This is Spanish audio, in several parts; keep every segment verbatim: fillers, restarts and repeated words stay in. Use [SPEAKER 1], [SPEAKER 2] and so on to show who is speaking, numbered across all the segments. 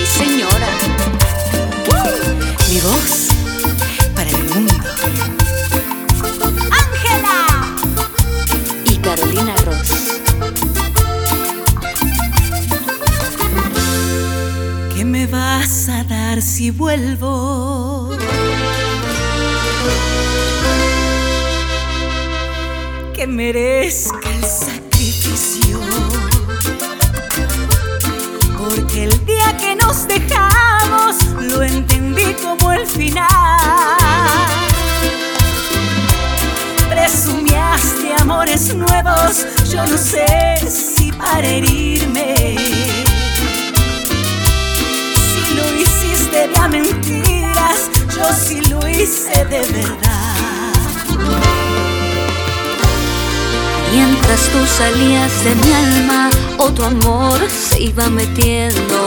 [SPEAKER 1] Sí, señora.
[SPEAKER 2] Mi voz para el mundo.
[SPEAKER 1] Ángela y Carolina Ross.
[SPEAKER 2] ¿Qué me vas a dar si vuelvo? Que merezca el sacrificio, porque el día que nos dejamos lo entendí como el final. Presumías de amores nuevos, yo no sé si para herirme. Si lo hiciste de a mentiras, yo sí lo hice de verdad.
[SPEAKER 1] Mientras tú salías de mi alma, otro amor se iba metiendo.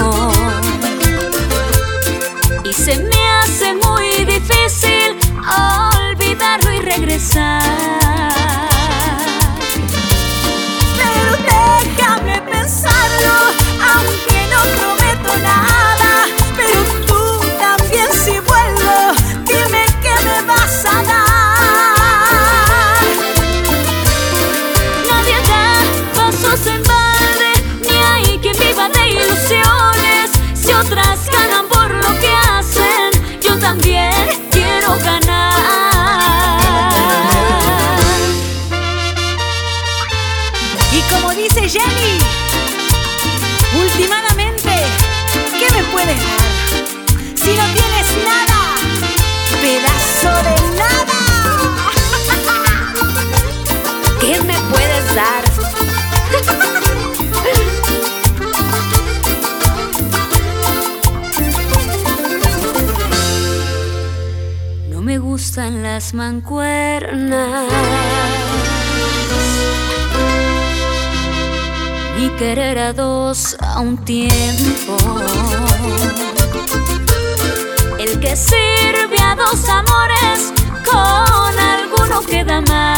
[SPEAKER 1] Y se me hace muy difícil olvidarlo y regresar.
[SPEAKER 2] Pero déjame pensarlo, aunque no prometo nada. Pero tú también, si vuelvo, dime qué me vas a dar.
[SPEAKER 1] En balde, ni hay quien viva de ilusiones. Si otras ganan por lo que hacen, yo también quiero ganar.
[SPEAKER 2] Y como dice Jenny, últimamente, ¿qué me puedes dar? Si no tienes nada, pedazo de nada.
[SPEAKER 1] ¿Qué me puedes dar? No me gustan las mancuernas, ni querer a dos a un tiempo. El que sirve a dos amores, con alguno queda mal.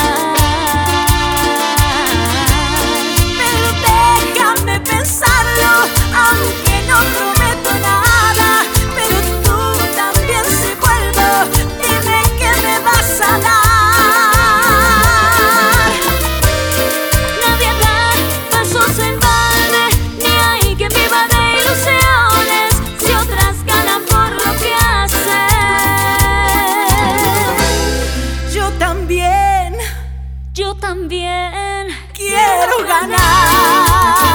[SPEAKER 2] Pensarlo, aunque no prometo nada. Pero tú también, si vuelvo, dime qué me vas a dar.
[SPEAKER 1] Nadie da pasos en balde, ni hay quien viva de ilusiones. Si otras ganan por lo que hacen,
[SPEAKER 2] yo también,
[SPEAKER 1] yo también
[SPEAKER 2] quiero ganar.